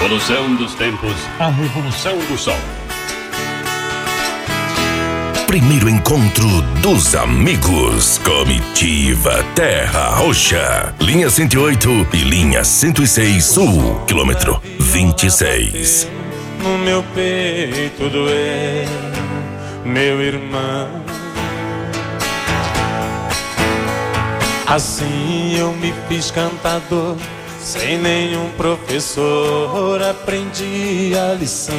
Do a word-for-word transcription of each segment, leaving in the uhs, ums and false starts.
Evolução dos tempos, a revolução do som. Primeiro encontro dos amigos. Comitiva Terra Roxa. Linha cento e oito e linha cento e seis Sul, quilômetro vinte e seis. No meu peito doer, meu irmão. Assim eu me fiz cantador, sem nenhum professor aprendi a lição.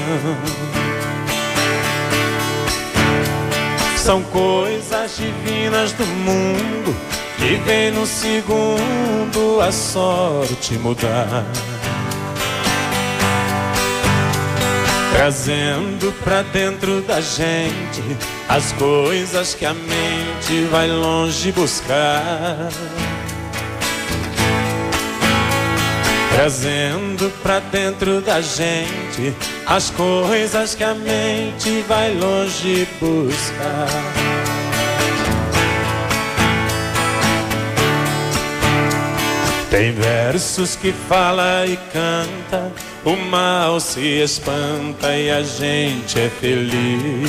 São coisas divinas do mundo que vem no segundo a sorte mudar, trazendo pra dentro da gente as coisas que a mente vai longe buscar, trazendo pra dentro da gente as coisas que a mente vai longe buscar. Tem versos que fala e canta, o mal se espanta e a gente é feliz.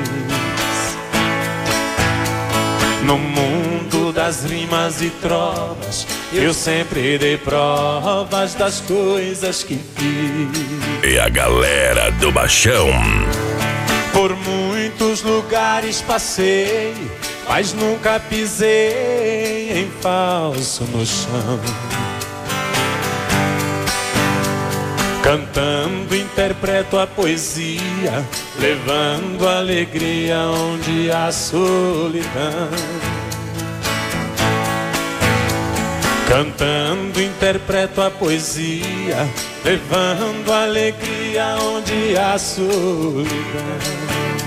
No mundo das rimas e trovas, eu sempre dei provas das coisas que fiz. E a galera do Baixão. Por muitos lugares passei, mas nunca pisei em falso no chão. Cantando interpreto a poesia, levando alegria onde há solidão. Cantando interpreto a poesia, levando alegria onde há solidão.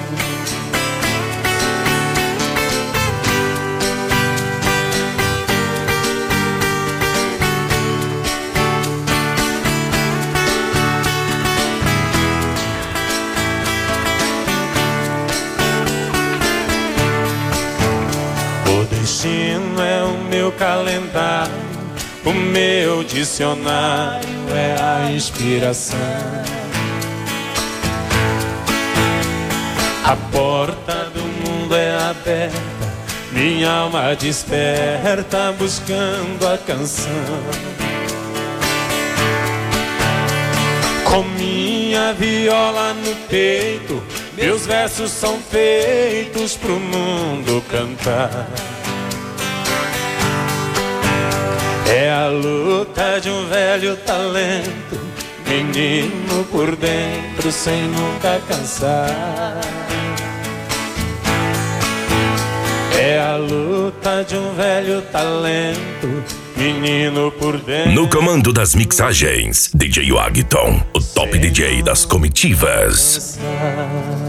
O destino é o meu calendário, o meu dicionário é a inspiração. A porta do mundo é aberta, minha alma desperta buscando a canção. Com minha viola no peito, meus versos são feitos pro mundo cantar. É a luta de um velho talento, menino por dentro sem nunca cansar. É a luta de um velho talento, menino por dentro. No comando das mixagens, D J Wagton, o top D J das comitivas. Cansar.